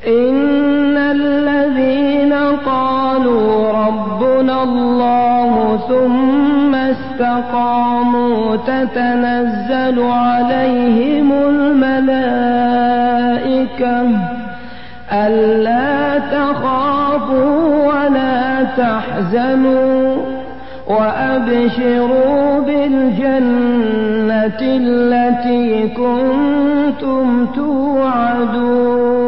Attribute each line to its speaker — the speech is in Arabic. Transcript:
Speaker 1: إن الذين قالوا ربنا الله ثم استقاموا تتنزل عليهم الملائكة ألا تخافوا ولا تحزنوا وأبشروا بالجنة التي كنتم توعدون